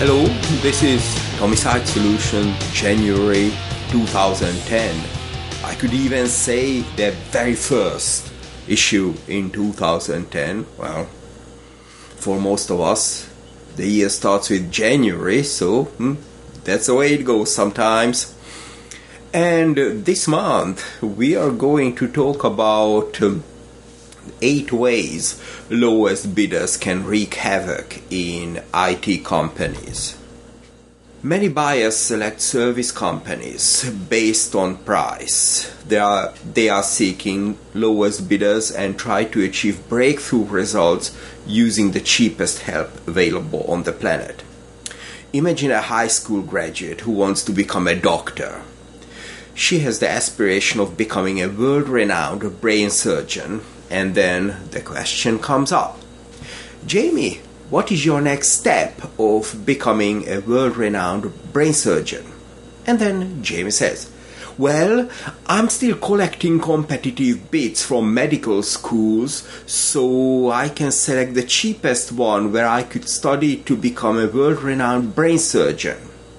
Hello, this is Homicide Solution, January 2010. I could even say the very first issue in 2010. Well, for most of us, the year starts with January, so that's the way it goes sometimes. And this month, we are going to talk about 8 ways lowest bidders can wreak havoc in IT companies. Many buyers select service companies based on price. They are seeking lowest bidders and try to achieve breakthrough results using the cheapest help available on the planet. Imagine a high school graduate who wants to become a doctor. She has the aspiration of becoming a world-renowned brain surgeon. And then the question comes up. Jamie, what is your next step of becoming a world-renowned brain surgeon? And then Jamie says, well, I'm still collecting competitive bids from medical schools so I can select the cheapest one where I could study to become a world-renowned brain surgeon.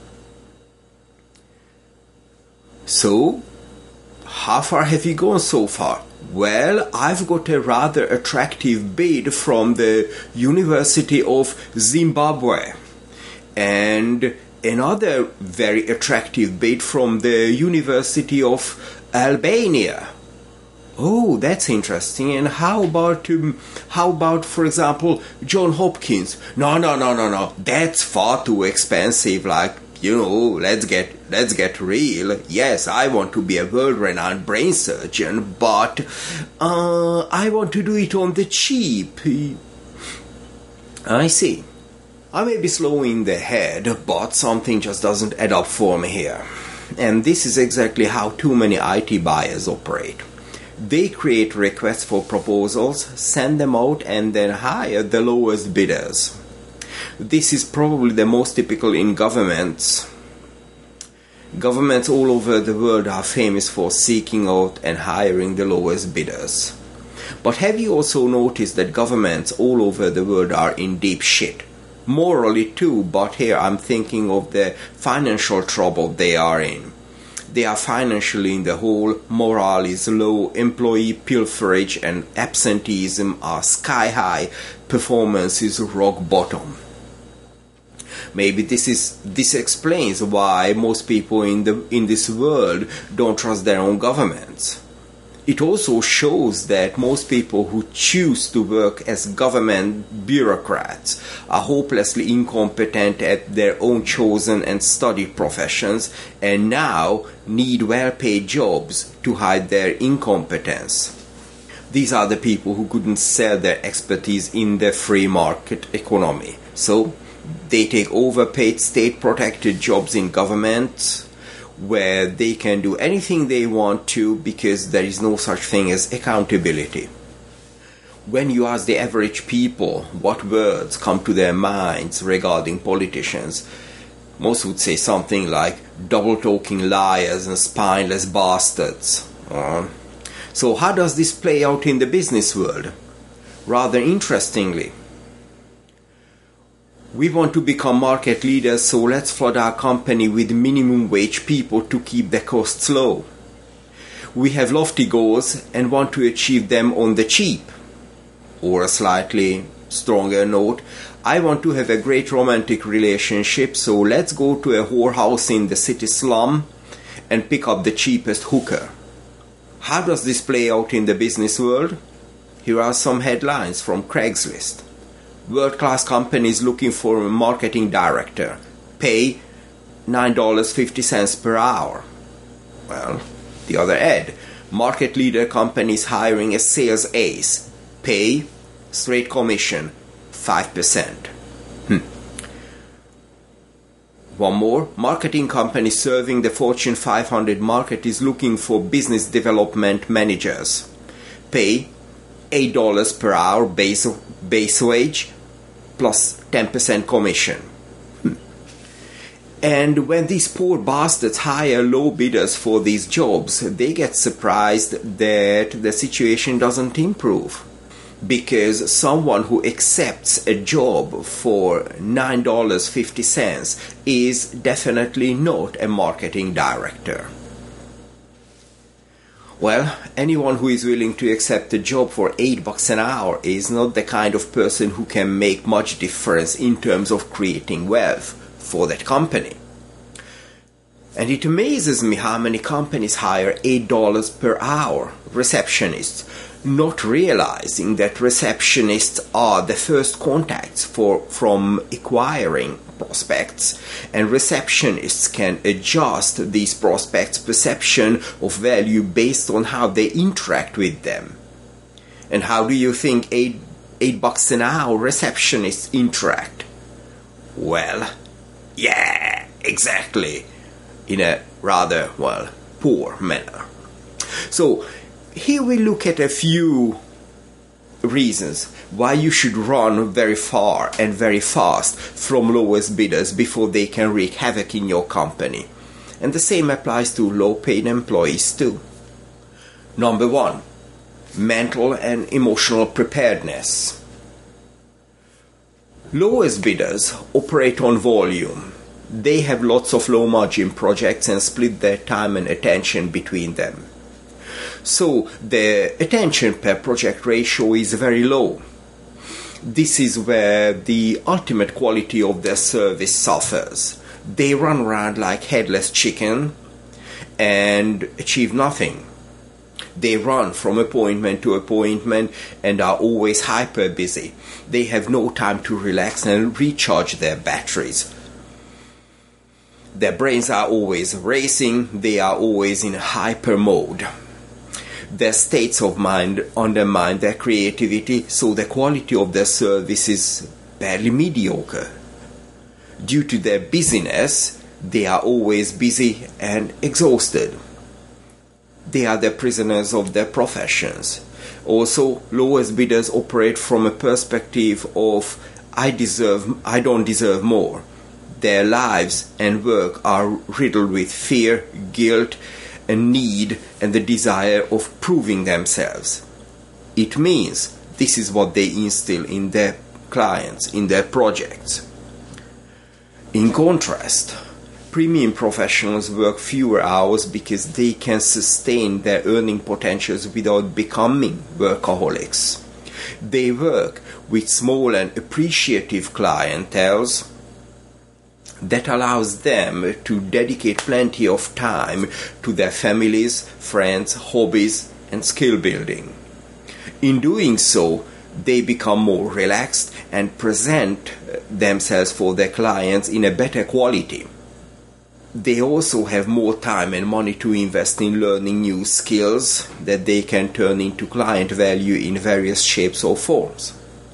So, how far have you gone so far? Well, I've got a rather attractive bid from the University of Zimbabwe and another very attractive bid from the University of Albania. Oh, that's interesting. And how about, for example, Johns Hopkins? No. That's far too expensive. Let's get real. Yes, I want to be a world-renowned brain surgeon, but I want to do it on the cheap. I see. I may be slow in the head, but something just doesn't add up for me here. And this is exactly how too many IT buyers operate. They create requests for proposals, send them out, and then hire the lowest bidders. This is probably the most typical in governments. Governments all over the world are famous for seeking out and hiring the lowest bidders. But have you also noticed that governments all over the world are in deep shit? Morally too, but here I'm thinking of the financial trouble they are in. They are financially in the hole, morale is low, employee pilferage and absenteeism are sky high, performance is rock bottom. Maybe this explains why most people in this world don't trust their own governments. It also shows that most people who choose to work as government bureaucrats are hopelessly incompetent at their own chosen and studied professions and now need well-paid jobs to hide their incompetence. These are the people who couldn't sell their expertise in the free market economy. So they take overpaid state-protected jobs in government where they can do anything they want to because there is no such thing as accountability. When you ask the average people what words come to their minds regarding politicians, most would say something like double-talking liars and spineless bastards. So how does this play out in the business world? Rather interestingly, we want to become market leaders, so let's flood our company with minimum wage people to keep the costs low. We have lofty goals and want to achieve them on the cheap. Or a slightly stronger note, I want to have a great romantic relationship, so let's go to a whorehouse in the city slum and pick up the cheapest hooker. How does this play out in the business world? Here are some headlines from Craigslist. World-class companies looking for a marketing director. Pay $9.50 per hour. Well, the other ad. Market leader companies hiring a sales ace. Pay, straight commission, 5%. One more. Marketing company serving the Fortune 500 market is looking for business development managers. Pay $8 per hour base wage plus 10% commission. And when these poor bastards hire low bidders for these jobs, they get surprised that the situation doesn't improve. because someone who accepts a job for $9.50 is definitely not a marketing director. Well, anyone who is willing to accept a job for $8 an hour is not the kind of person who can make much difference in terms of creating wealth for that company. And it amazes me how many companies hire $8 per hour receptionists, not realizing that receptionists are the first contacts from acquiring prospects, and receptionists can adjust these prospects' perception of value based on how they interact with them. And how do you think $8 an hour receptionists interact? Well, yeah, exactly, in a rather, poor manner. So here we look at a few reasons why you should run very far and very fast from lowest bidders before they can wreak havoc in your company. And the same applies to low-paid employees too. Number 1, mental and emotional preparedness. Lowest bidders operate on volume. They have lots of low-margin projects and split their time and attention between them. So the attention per project ratio is very low. This is where the ultimate quality of their service suffers. They run around like headless chicken and achieve nothing. They run from appointment to appointment and are always hyper busy. They have no time to relax and recharge their batteries. Their brains are always racing. They are always in hyper mode. Their states of mind undermine their creativity, so the quality of their service is barely mediocre. Due to their busyness, they are always busy and exhausted. They are the prisoners of their professions. Also, lowest bidders operate from a perspective of I don't deserve more. Their lives and work are riddled with fear, guilt, a need and the desire of proving themselves. It means this is what they instill in their clients, in their projects. In contrast, premium professionals work fewer hours because they can sustain their earning potentials without becoming workaholics. They work with small and appreciative clienteles that allows them to dedicate plenty of time to their families, friends, hobbies, and skill building. In doing so, they become more relaxed and present themselves for their clients in a better quality. They also have more time and money to invest in learning new skills that they can turn into client value in various shapes or forms.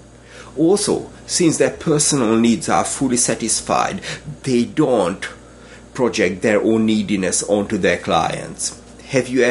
Also, since their personal needs are fully satisfied, they don't project their own neediness onto their clients. Have you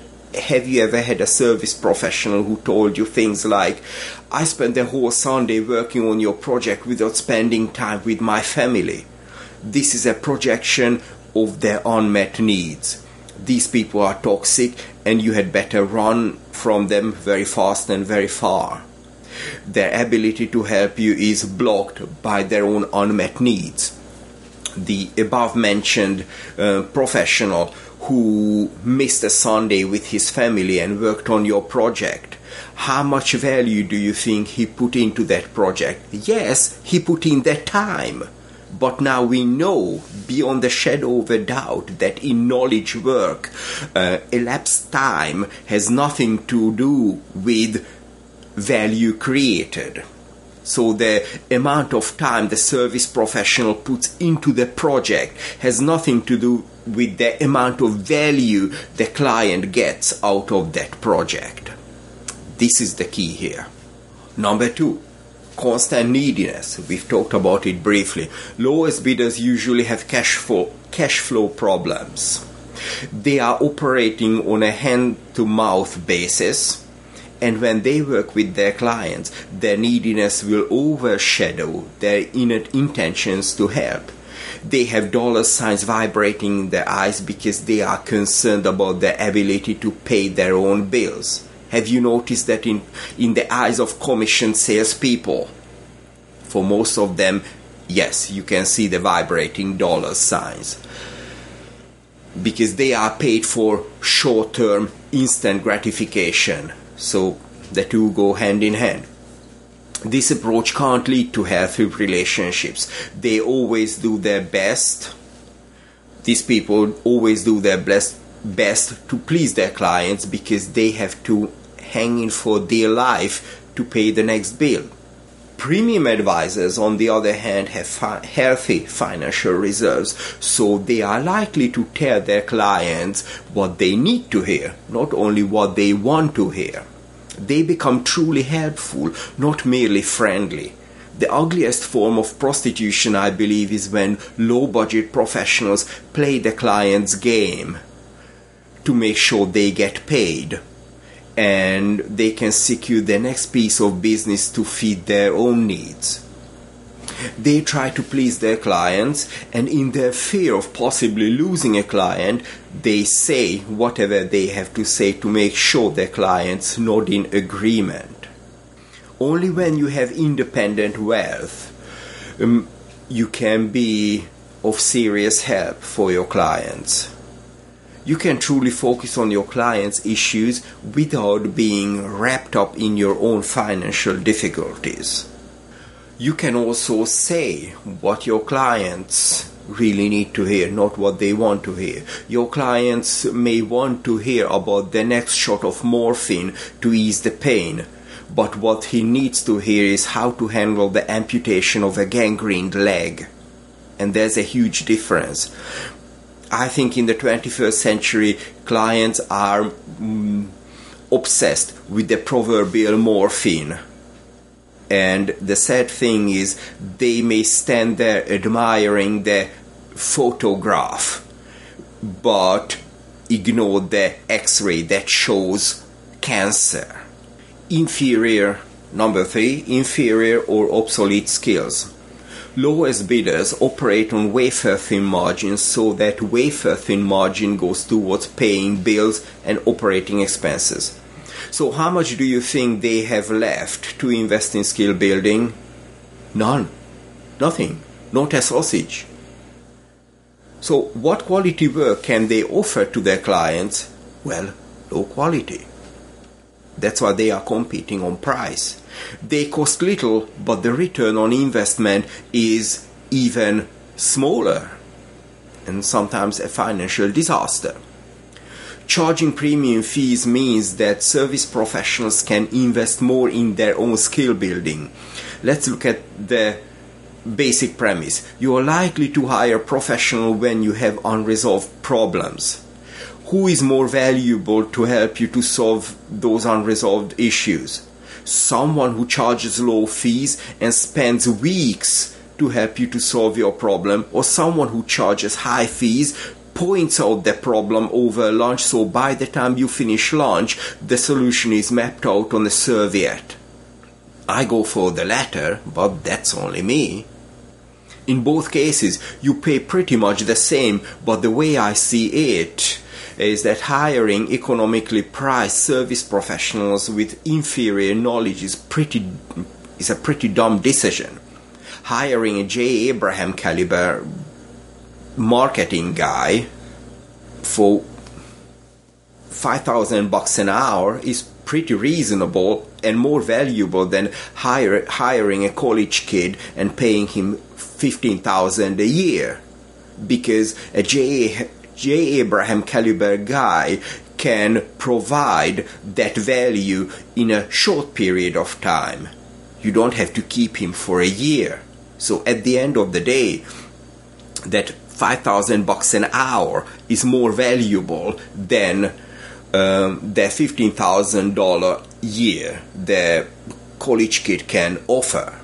ever had a service professional who told you things like, I spent the whole Sunday working on your project without spending time with my family? This is a projection of their unmet needs. These people are toxic and you had better run from them very fast and very far. Their ability to help you is blocked by their own unmet needs. The above-mentioned professional who missed a Sunday with his family and worked on your project, how much value do you think he put into that project? Yes, he put in that time. But now we know, beyond the shadow of a doubt, that in knowledge work, elapsed time has nothing to do with value created. So the amount of time the service professional puts into the project has nothing to do with the amount of value the client gets out of that project. This is the key here. Number 2, constant neediness. We've talked about it briefly. Lowest bidders usually have cash flow problems. They are operating on a hand-to-mouth basis, and when they work with their clients, their neediness will overshadow their inner intentions to help. They have dollar signs vibrating in their eyes because they are concerned about their ability to pay their own bills. Have you noticed that in the eyes of commissioned salespeople? For most of them, yes, you can see the vibrating dollar signs. Because they are paid for short-term instant gratification. So the two go hand in hand. This approach can't lead to healthy relationships. They always do their best. These people always do their best to please their clients because they have to hang in for their life to pay the next bill. Premium advisors, on the other hand, have healthy financial reserves, so they are likely to tell their clients what they need to hear, not only what they want to hear. They become truly helpful, not merely friendly. The ugliest form of prostitution, I believe, is when low-budget professionals play the client's game to make sure they get paid and they can secure the next piece of business to feed their own needs. They try to please their clients, and in their fear of possibly losing a client, they say whatever they have to say to make sure their clients nod in agreement. Only when you have independent wealth, you can be of serious help for your clients. You can truly focus on your clients' issues without being wrapped up in your own financial difficulties. You can also say what your clients really need to hear, not what they want to hear. Your clients may want to hear about the next shot of morphine to ease the pain, but what he needs to hear is how to handle the amputation of a gangrened leg. And there's a huge difference. I think in the 21st century, clients are obsessed with the proverbial morphine. And the sad thing is, they may stand there admiring the photograph, but ignore the X-ray that shows cancer. Number 3, inferior or obsolete skills. Lowest bidders operate on wafer-thin margins, so that wafer-thin margin goes towards paying bills and operating expenses. So how much do you think they have left to invest in skill building? None. Nothing. Not a sausage. So what quality work can they offer to their clients? Well, low quality. That's why they are competing on price. They cost little, but the return on investment is even smaller, and sometimes a financial disaster. Charging premium fees means that service professionals can invest more in their own skill building. Let's look at the basic premise. You are likely to hire a professional when you have unresolved problems. Who is more valuable to help you to solve those unresolved issues? Someone who charges low fees and spends weeks to help you to solve your problem, or someone who charges high fees, points out the problem over lunch, so by the time you finish lunch, the solution is mapped out on a serviette? I go for the latter, but that's only me. In both cases, you pay pretty much the same, but the way I see it is that hiring economically priced service professionals with inferior knowledge is a pretty dumb decision. Hiring a J. Abraham caliber marketing guy for $5,000 an hour is pretty reasonable and more valuable than hiring a college kid and paying him $15,000 a year, because a J. Abraham caliber guy can provide that value in a short period of time. You don't have to keep him for a year. So at the end of the day, that $5,000 an hour is more valuable than the $15,000 a year the college kid can offer.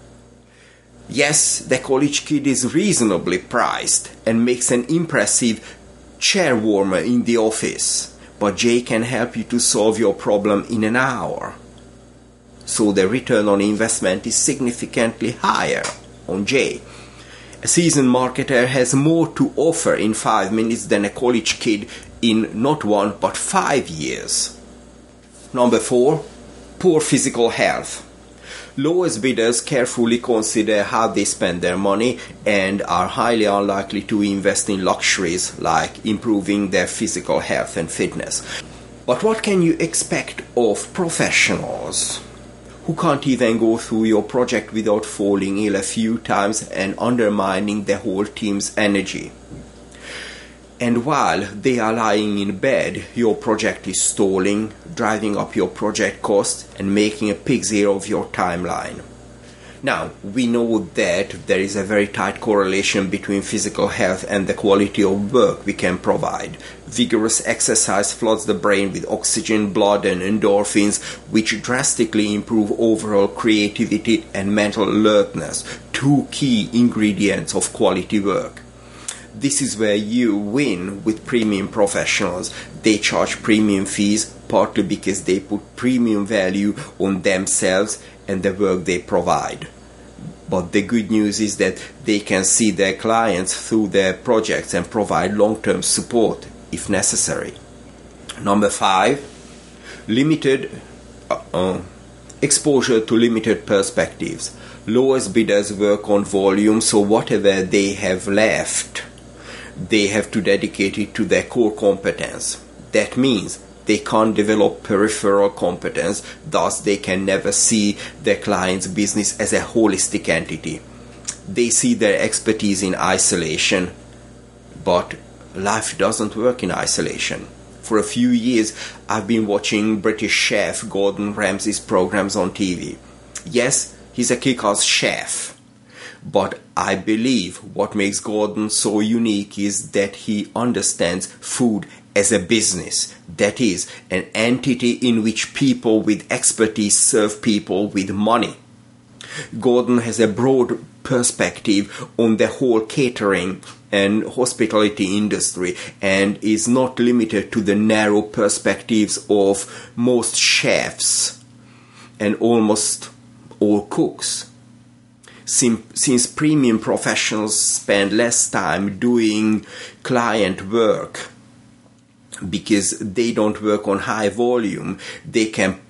Yes, the college kid is reasonably priced and makes an impressive chair warmer in the office, but Jay can help you to solve your problem in an hour. So the return on investment is significantly higher on Jay. A seasoned marketer has more to offer in 5 minutes than a college kid in not 1 but 5 years. Number 4, poor physical health. Lowest bidders carefully consider how they spend their money and are highly unlikely to invest in luxuries like improving their physical health and fitness. But what can you expect of professionals who can't even go through your project without falling ill a few times and undermining the whole team's energy? And while they are lying in bed, your project is stalling, driving up your project cost and making a pig's ear of your timeline. Now, we know that there is a very tight correlation between physical health and the quality of work we can provide. Vigorous exercise floods the brain with oxygen, blood and endorphins, which drastically improve overall creativity and mental alertness, two key ingredients of quality work. This is where you win with premium professionals. They charge premium fees partly because they put premium value on themselves and the work they provide. But the good news is that they can see their clients through their projects and provide long-term support if necessary. Number 5, limited exposure to limited perspectives. Lowest bidders work on volume, so whatever they have left, they have to dedicate it to their core competence. That means they can't develop peripheral competence, thus they can never see their client's business as a holistic entity. They see their expertise in isolation, but life doesn't work in isolation. For a few years, I've been watching British chef Gordon Ramsay's programs on TV. Yes, he's a kick-ass chef. But I believe what makes Gordon so unique is that he understands food as a business. That is, an entity in which people with expertise serve people with money. Gordon has a broad perspective on the whole catering and hospitality industry and is not limited to the narrow perspectives of most chefs and almost all cooks. Since premium professionals spend less time doing client work because they don't work on high volume, they can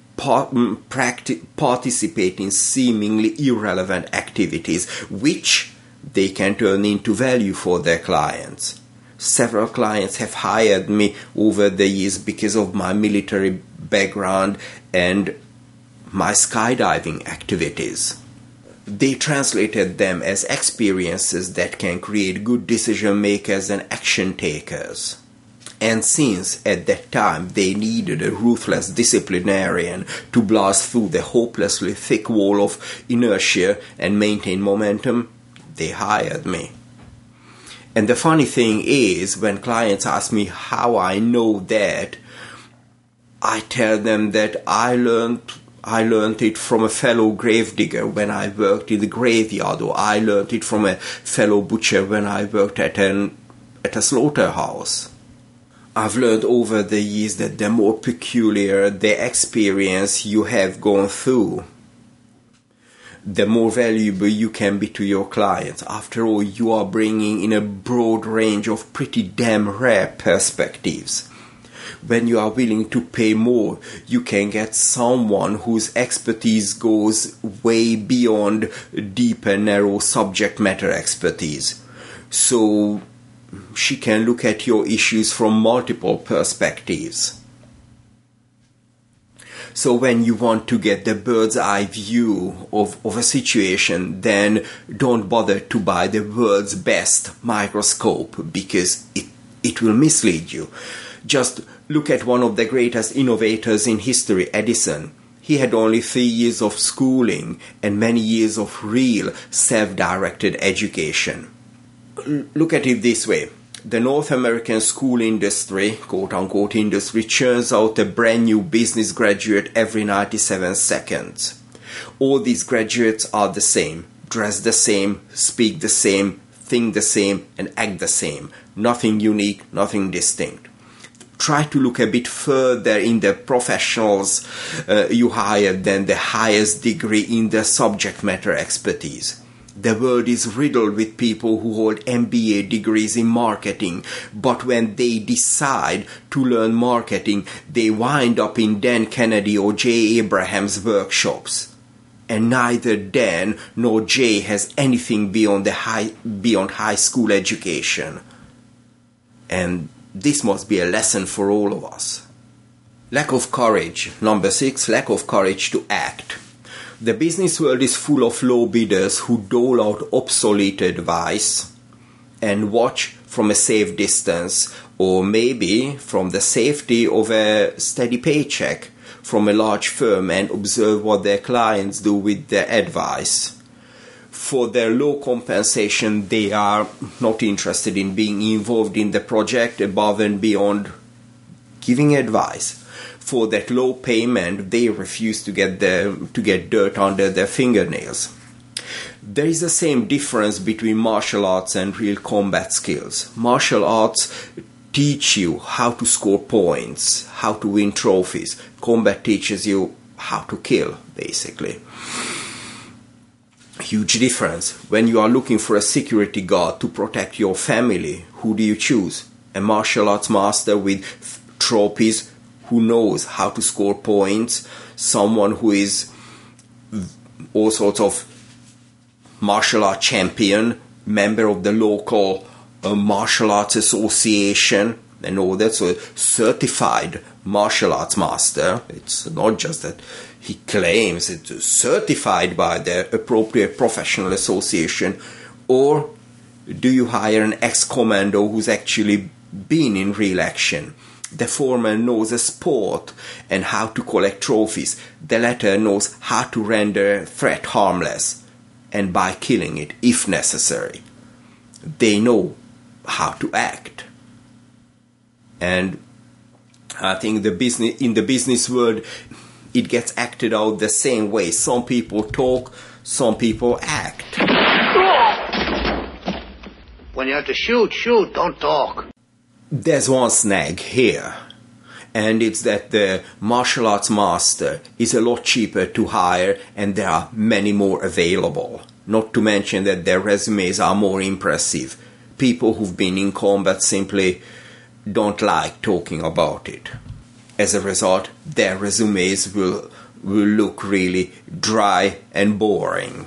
participate in seemingly irrelevant activities, which they can turn into value for their clients. Several clients have hired me over the years because of my military background and my skydiving activities. They translated them as experiences that can create good decision makers and action takers. And since at that time they needed a ruthless disciplinarian to blast through the hopelessly thick wall of inertia and maintain momentum, they hired me. And the funny thing is, when clients ask me how I know that, I tell them that I learned it from a fellow gravedigger when I worked in the graveyard, or I learned it from a fellow butcher when I worked at a slaughterhouse. I've learned over the years that the more peculiar the experience you have gone through, the more valuable you can be to your clients. After all, you are bringing in a broad range of pretty damn rare perspectives. When you are willing to pay more, you can get someone whose expertise goes way beyond deep and narrow subject matter expertise. So she can look at your issues from multiple perspectives. So when you want to get the bird's eye view of a situation, then don't bother to buy the world's best microscope because it will mislead you. Just look at one of the greatest innovators in history, Edison. He had only 3 years of schooling and many years of real self-directed education. Look at it this way. The North American school industry, quote-unquote industry, churns out a brand new business graduate every 97 seconds. All these graduates are the same, dress the same, speak the same, think the same, and act the same. Nothing unique, nothing distinct. Try to look a bit further in the professionals you hire than the highest degree in the subject matter expertise. The world is riddled with people who hold MBA degrees in marketing, but when they decide to learn marketing, they wind up in Dan Kennedy or Jay Abraham's workshops. And neither Dan nor Jay has anything beyond high school education. And this must be a lesson for all of us. Lack of courage. Number 6, lack of courage to act. The business world is full of low bidders who dole out obsolete advice and watch from a safe distance, or maybe from the safety of a steady paycheck from a large firm, and observe what their clients do with their advice. For their low compensation, they are not interested in being involved in the project above and beyond giving advice. For that low payment, they refuse to get dirt under their fingernails. There is the same difference between martial arts and real combat skills. Martial arts teach you how to score points, how to win trophies. Combat teaches you how to kill, basically. Huge difference. When you are looking for a security guard to protect your family, who do you choose? A martial arts master with trophies who knows how to score points, someone who is all sorts of martial art champion, member of the local martial arts association and all that, so certified martial arts master. It's not just that he claims it's certified by the appropriate professional association. Or do you hire an ex-commando who's actually been in real action? The former knows a sport and how to collect trophies. The latter knows how to render a threat harmless, and by killing it if necessary. They know how to act. And I think in the business world, it gets acted out the same way. Some people talk, some people act. When you have to shoot, don't talk. There's one snag here, and it's that the martial arts master is a lot cheaper to hire, and there are many more available. Not to mention that their resumes are more impressive. People who've been in combat simply don't like talking about it. As a result, their resumes will look really dry and boring.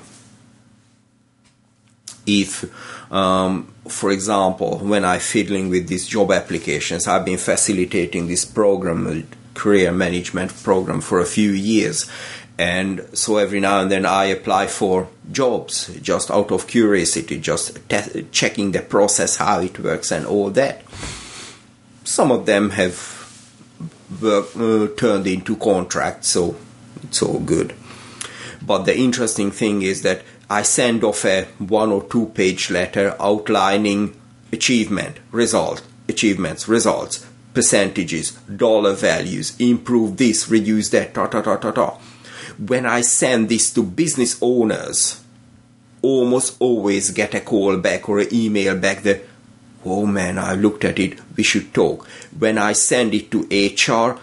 If for example, when I'm fiddling with these job applications, I've been facilitating this program, career management program, for a few years. And so every now and then I apply for jobs, just out of curiosity, just checking the process, how it works and all that. Some of them have turned into contracts, so it's all good. But the interesting thing is that I send off a 1 or 2 page letter outlining achievements, results, percentages, dollar values, improve this, reduce that, When I send this to business owners, almost always get a call back or an email back that, oh man, I looked at it, we should talk. When I send it to HR,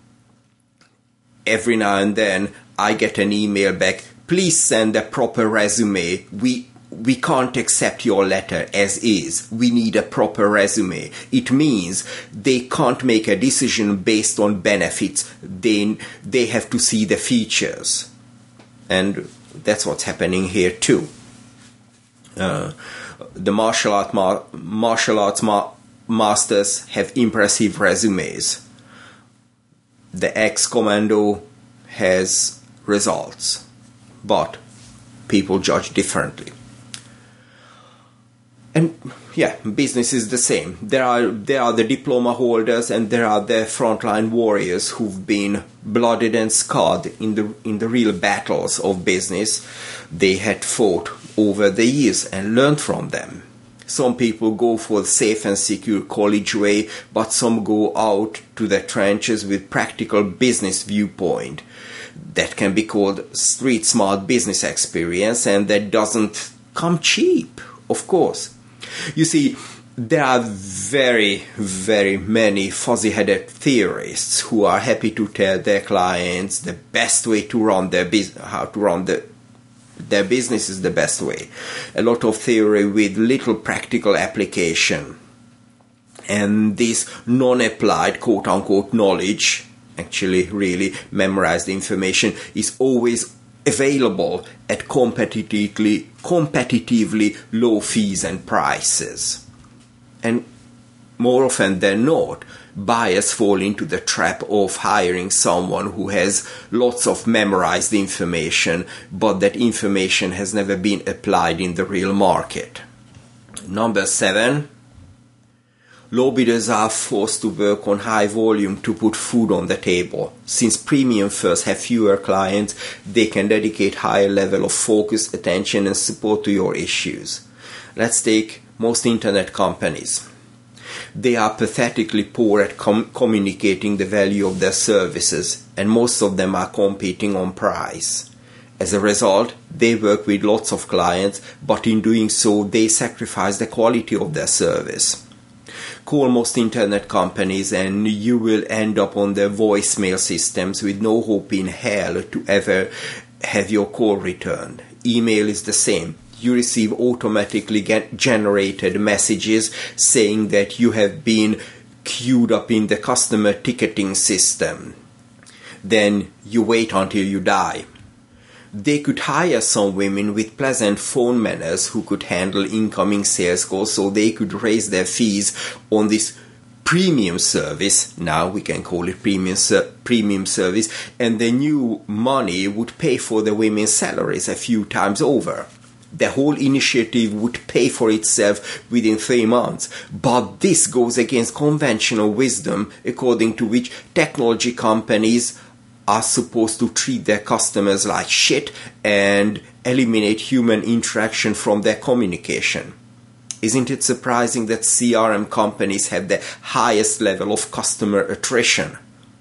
every now and then I get an email back, please send a proper resume. We can't accept your letter as is. We need a proper resume. It means they can't make a decision based on benefits. They have to see the features. And that's what's happening here too. The martial arts masters have impressive resumes. The ex-commando has results. But people judge differently. And yeah, business is the same. There are the diploma holders, and there are the frontline warriors who've been blooded and scarred in the real battles of business they had fought over the years and learned from them. Some people go for the safe and secure college way, but some go out to the trenches with practical business viewpoint. That can be called street smart business experience, and that doesn't come cheap, of course. You see, there are very, very many fuzzy-headed theorists who are happy to tell their clients the best way to run their business, how to run the Their business is the best way. A lot of theory with little practical application. And this non-applied, quote-unquote, knowledge, actually really memorized information, is always available at competitively low fees and prices. And more often than not, buyers fall into the trap of hiring someone who has lots of memorized information, but that information has never been applied in the real market. Number 7, low bidders are forced to work on high volume to put food on the table. Since premium firms have fewer clients, they can dedicate higher level of focus, attention and support to your issues. Let's take most internet companies. They are pathetically poor at communicating the value of their services, and most of them are competing on price. As a result, they work with lots of clients, but in doing so, they sacrifice the quality of their service. Call most internet companies and you will end up on their voicemail systems with no hope in hell to ever have your call returned. Email is the same. You receive automatically generated messages saying that you have been queued up in the customer ticketing system. Then you wait until you die. They could hire some women with pleasant phone manners who could handle incoming sales calls so they could raise their fees on this premium service. Now we can call it premium service, and the new money would pay for the women's salaries a few times over. The whole initiative would pay for itself within 3 months. But this goes against conventional wisdom, according to which technology companies are supposed to treat their customers like shit and eliminate human interaction from their communication. Isn't it surprising that CRM companies have the highest level of customer attrition?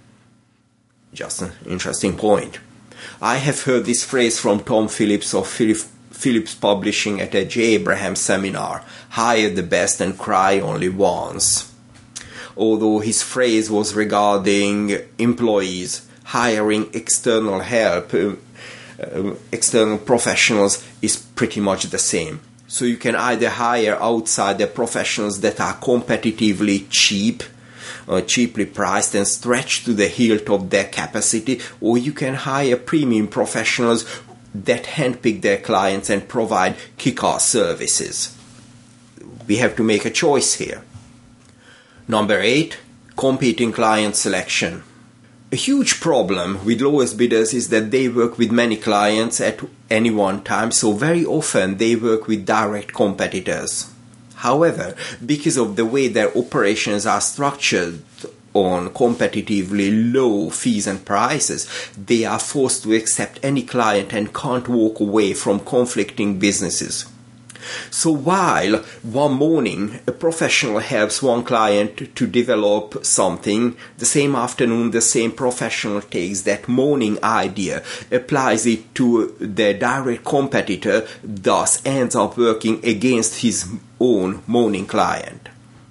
Just an interesting point. I have heard this phrase from Tom Phillips of Phillips Publishing at a J. Abraham seminar: hire the best and cry only once. Although his phrase was regarding employees, hiring external help, external professionals is pretty much the same. So you can either hire outsider professionals that are competitively cheap, cheaply priced and stretched to the hilt of their capacity, or you can hire premium professionals that handpick their clients and provide kick-ass services. We have to make a choice here. Number 8, competing client selection. A huge problem with lowest bidders is that they work with many clients at any one time, so very often they work with direct competitors. However, because of the way their operations are structured on competitively low fees and prices, they are forced to accept any client and can't walk away from conflicting businesses. So while one morning a professional helps one client to develop something, the same afternoon the same professional takes that morning idea, applies it to their direct competitor, thus ends up working against his own morning client.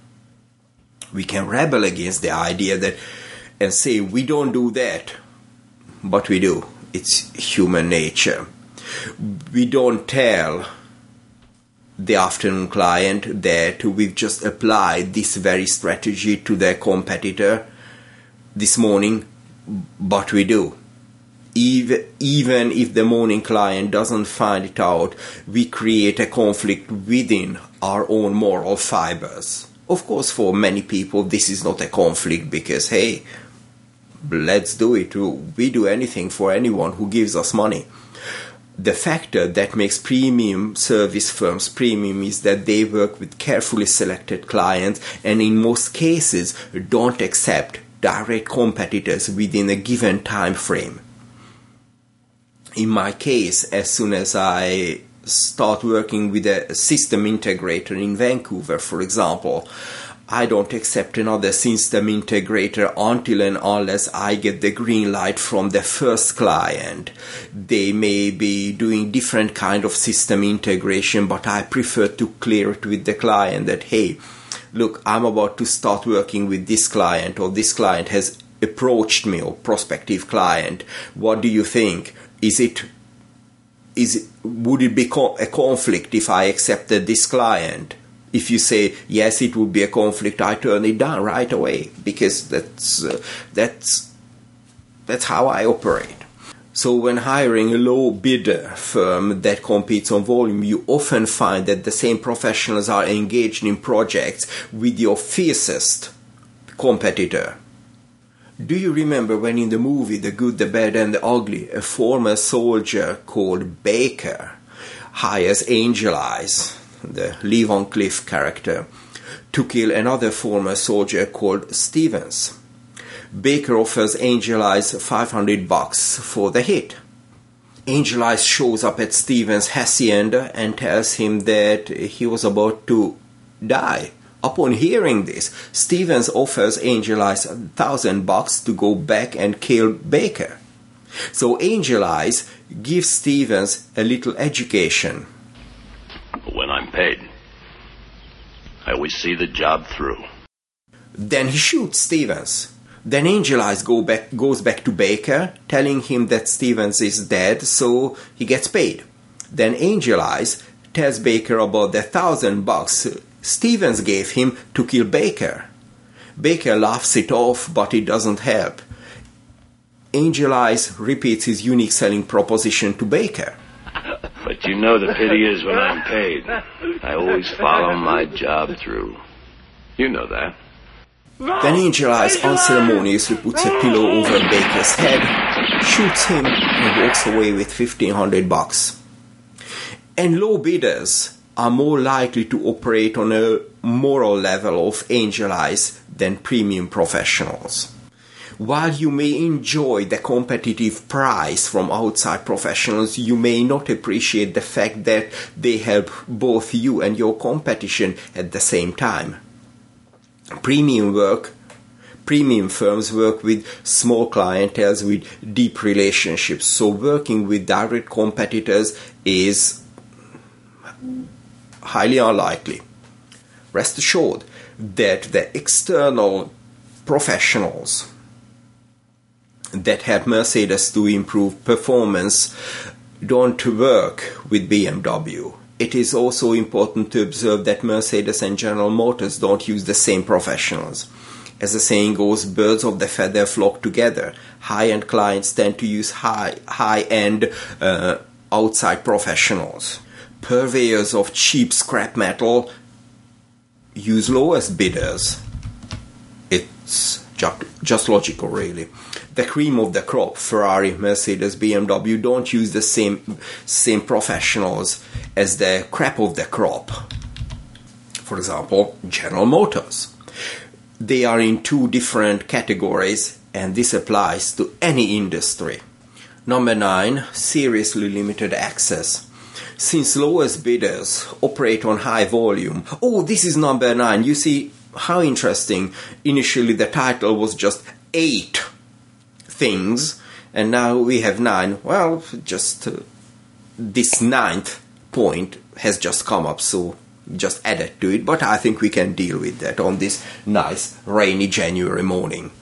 We can rebel against the idea that and say we don't do that, but we do. It's human nature. We don't tell the afternoon client that we've just applied this very strategy to their competitor this morning, but we do. Even if the morning client doesn't find it out, we create a conflict within our own moral fibers. Of course, for many people, this is not a conflict because, hey, let's do it. We do anything for anyone who gives us money. The factor that makes premium service firms premium is that they work with carefully selected clients and in most cases don't accept direct competitors within a given time frame. In my case, as soon as I start working with a system integrator in Vancouver, for example, I don't accept another system integrator until and unless I get the green light from the first client. They may be doing different kind of system integration, but I prefer to clear it with the client that, hey, look, I'm about to start working with this client, or this client has approached me, or prospective client. What do you think? Is it would it be a conflict if I accepted this client? If you say, yes, it would be a conflict, I turn it down right away, because that's how I operate. So when hiring a low bidder firm that competes on volume, you often find that the same professionals are engaged in projects with your fiercest competitor. Do you remember when in the movie The Good, the Bad and the Ugly, a former soldier called Baker hires Angel Eyes, the Lee Van Cleef character, to kill another former soldier called Stevens? Baker offers Angel Eyes $500 for the hit. Angel Eyes shows up at Stevens' hacienda and tells him that he was about to die. Upon hearing this, Stevens offers Angel Eyes $1,000 to go back and kill Baker. So Angel Eyes gives Stevens a little education. When I'm paid, I always see the job through. Then he shoots Stevens. Then Angel Eyes goes back to Baker, telling him that Stevens is dead, so he gets paid. Then Angel Eyes tells Baker about the $1,000 Stevens gave him to kill Baker. Baker laughs it off, but it doesn't help. Angel Eyes repeats his unique selling proposition to Baker. But you know the pity is when I'm paid, I always follow my job through. You know that. Then Angel Eyes unceremoniously puts a pillow over Baker's head, shoots him, and walks away with $1,500. And low bidders are more likely to operate on a moral level of Angel Eyes than premium professionals. While you may enjoy the competitive price from outside professionals, you may not appreciate the fact that they help both you and your competition at the same time. Premium firms work with small clienteles with deep relationships, so working with direct competitors is highly unlikely. Rest assured that the external professionals that help Mercedes to improve performance don't work with BMW. It is also important to observe that Mercedes and General Motors don't use the same professionals. As the saying goes, birds of the feather flock together. High-end clients tend to use high-end outside professionals. Purveyors of cheap scrap metal use lowest bidders. It's just logical, really. The cream of the crop, Ferrari, Mercedes, BMW, don't use the same professionals as the crap of the crop. For example, General Motors. They are in two different categories, and this applies to any industry. Number 9, seriously limited access. Since lowest bidders operate on high volume. Oh, this is number 9. You see how interesting. Initially the title was just 8 things, and now we have 9. Well, just this 9th point has just come up, so just add it to it, but I think we can deal with that on this nice rainy January morning.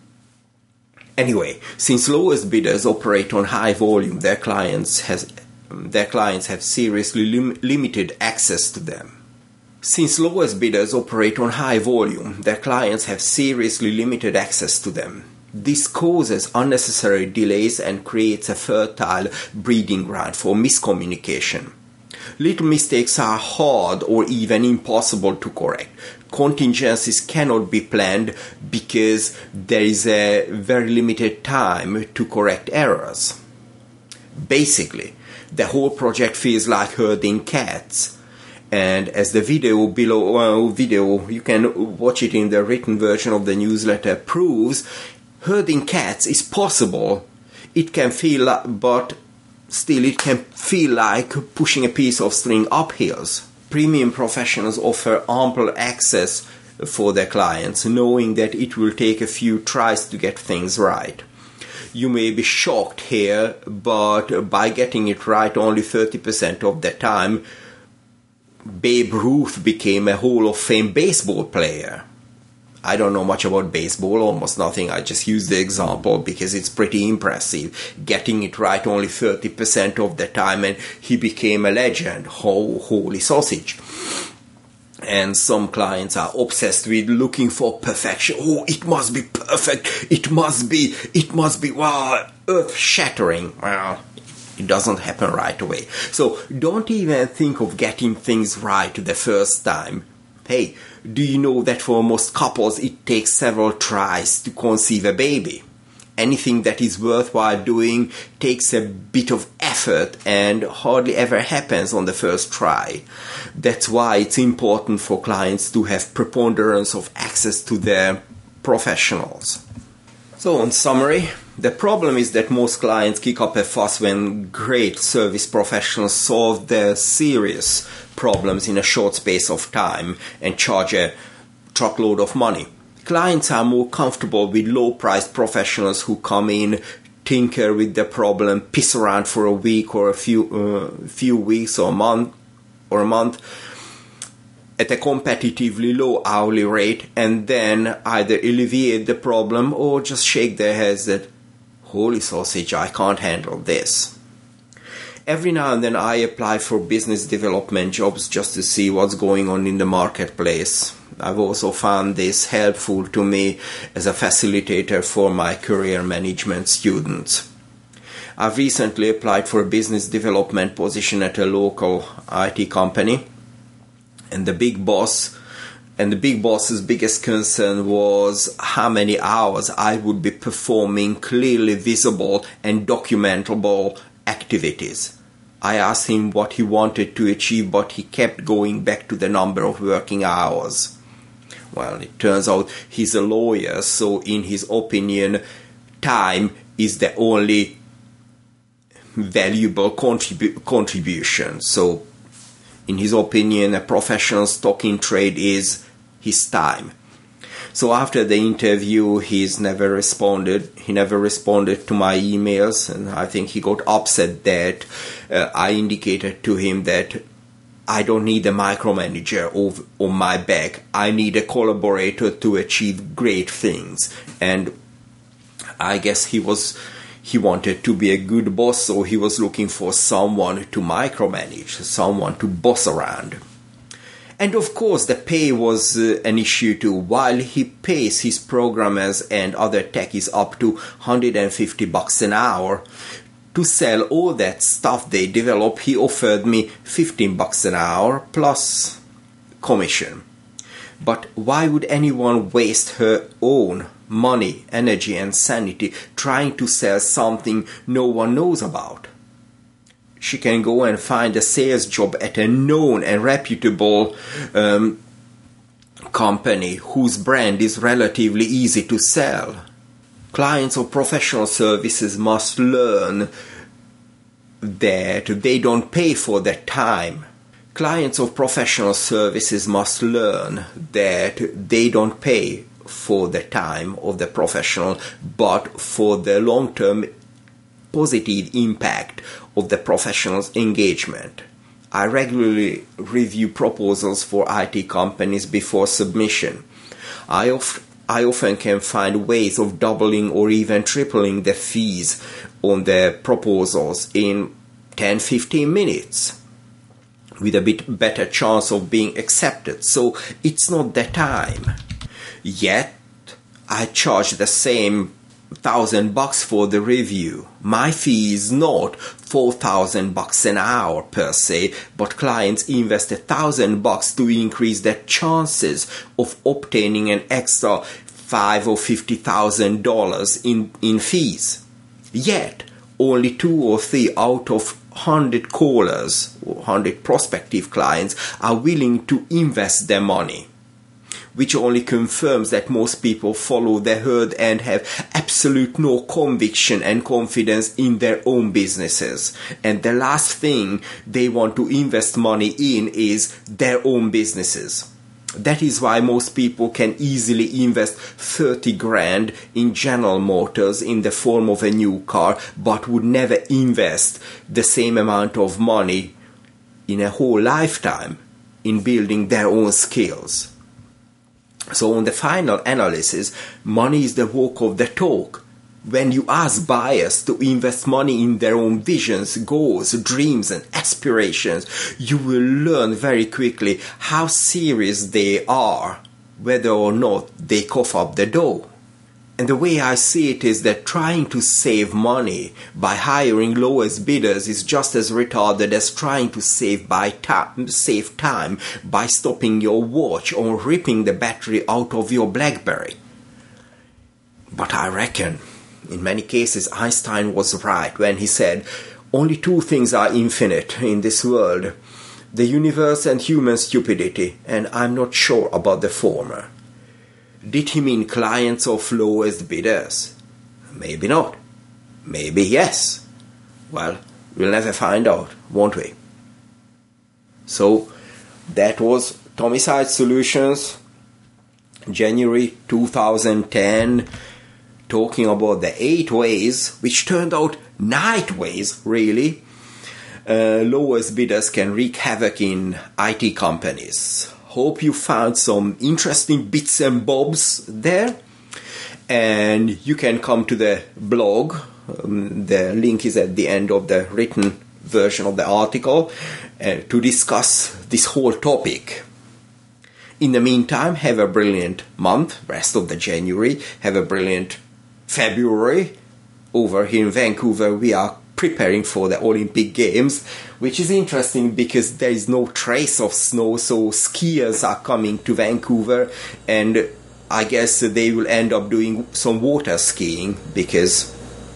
Anyway, since lowest bidders operate on high volume, their clients have seriously limited access to them. Since lowest bidders operate on high volume, their clients have seriously limited access to them. This causes unnecessary delays and creates a fertile breeding ground for miscommunication. Little mistakes are hard or even impossible to correct. Contingencies cannot be planned because there is a very limited time to correct errors. Basically, the whole project feels like herding cats. And as the video below, you can watch it in the written version of the newsletter, proves, herding cats is possible. It can feel but still it can feel like pushing a piece of string up hills. Premium professionals offer ample access for their clients, knowing that it will take a few tries to get things right. You may be shocked here, but by getting it right only 30% of the time, Babe Ruth became a Hall of Fame baseball player. I don't know much about baseball, almost nothing. I just use the example because it's pretty impressive. Getting it right only 30% of the time, and he became a legend. Holy sausage. And some clients are obsessed with looking for perfection. Oh, it must be perfect. It must be, wow, earth-shattering. Well, it doesn't happen right away. So don't even think of getting things right the first time. Hey, do you know that for most couples it takes several tries to conceive a baby? Anything that is worthwhile doing takes a bit of effort and hardly ever happens on the first try. That's why it's important for clients to have preponderance of access to their professionals. So, in summary, the problem is that most clients kick up a fuss when great service professionals solve their serious problems in a short space of time and charge a truckload of money. Clients are more comfortable with low-priced professionals who come in, tinker with the problem, piss around for a week or a few weeks or a month at a competitively low hourly rate, and then either alleviate the problem or just shake their heads that, holy sausage, I can't handle this. Every now and then I apply for business development jobs just to see what's going on in the marketplace. I've also found this helpful to me as a facilitator for my career management students. I've recently applied for a business development position at a local IT company, and the big boss's biggest concern was how many hours I would be performing clearly visible and documentable activities. I asked him what he wanted to achieve, but he kept going back to the number of working hours. Well, it turns out he's a lawyer, so in his opinion, time is the only valuable contribution. So, in his opinion, a professional stock in trade is his time. So after the interview, he never responded to my emails, and I think he got upset that I indicated to him that I don't need a micromanager on my back. I need a collaborator to achieve great things. And I guess he wanted to be a good boss, so he was looking for someone to micromanage, someone to boss around. And of course, the pay was an issue too. While he pays his programmers and other techies up to $150 an hour, to sell all that stuff they develop, he offered me $15 an hour plus commission. But why would anyone waste her own money, energy and sanity trying to sell something no one knows about? She can go and find a sales job at a known and reputable company whose brand is relatively easy to sell. Clients of professional services must learn that they don't pay for their time. Clients of professional services must learn that they don't pay for the time of the professional, but for the long-term positive impact of the professional's engagement. I regularly review proposals for IT companies before submission. I often can find ways of doubling or even tripling the fees on the proposals in 10-15 minutes with a bit better chance of being accepted. So it's not the time. Yet I charge the same $1,000 for the review. My fee is not $4,000 an hour per se, but clients invest $1,000 to increase their chances of obtaining an extra $5,000 or $50,000 in fees. Yet, only 2 or 3 out of 100 callers or 100 prospective clients are willing to invest their money, which only confirms that most people follow the herd and have absolute no conviction and confidence in their own businesses. And the last thing they want to invest money in is their own businesses. That is why most people can easily invest 30 grand in General Motors in the form of a new car, but would never invest the same amount of money in a whole lifetime in building their own skills. So on the final analysis, money is the walk of the talk. When you ask buyers to invest money in their own visions, goals, dreams and aspirations, you will learn very quickly how serious they are, whether or not they cough up the dough. And the way I see it is that trying to save money by hiring lowest bidders is just as retarded as trying to save time by stopping your watch or ripping the battery out of your BlackBerry. But I reckon, in many cases, Einstein was right when he said, only two things are infinite in this world, the universe and human stupidity, and I'm not sure about the former. Did he mean clients of lowest bidders? Maybe not. Maybe yes. Well, we'll never find out, won't we? So, that was Tomicide Solutions, January 2010, talking about the 8 ways, which turned out 9 ways, really, lowest bidders can wreak havoc in IT companies. Hope you found some interesting bits and bobs there, and you can come to the blog. The link is at the end of the written version of the article to discuss this whole topic. In the meantime, have a brilliant month, rest of the January, have a brilliant February. Over here in Vancouver, we are preparing for the Olympic Games, which is interesting because there is no trace of snow, so skiers are coming to Vancouver, and I guess they will end up doing some water skiing because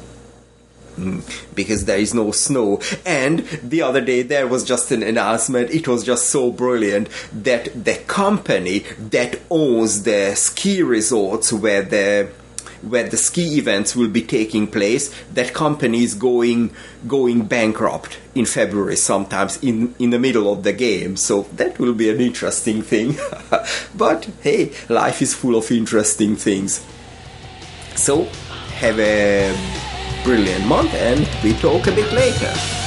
there is no snow. And the other day there was just an announcement, it was just so brilliant, that the company that owns the ski resorts where the ski events will be taking place, that company is going bankrupt in February sometimes in the middle of the game. So that will be an interesting thing. But hey, life is full of interesting things. So have a brilliant month and we talk a bit later.